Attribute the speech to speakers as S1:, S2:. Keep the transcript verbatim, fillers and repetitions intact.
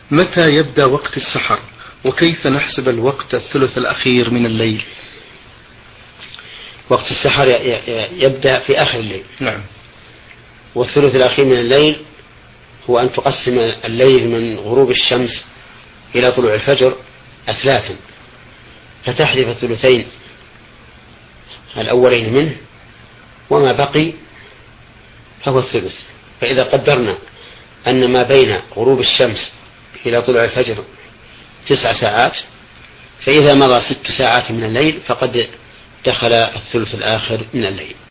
S1: متى يبدأ وقت السحر؟ وكيف نحسب الوقت الثلث الأخير من الليل؟
S2: وقت السحر يبدأ في آخر الليل.
S1: نعم.
S2: والثلث الأخير من الليل هو أن تقسم الليل من غروب الشمس إلى طلوع الفجر أثلاثا، فتحذف الثلثين الأولين منه وما بقي فهو الثلث. فإذا قدرنا أن ما بين غروب الشمس إلى طلوع الفجر تسع ساعات، فإذا مضى ست ساعات من الليل فقد دخل الثلث الآخر من الليل.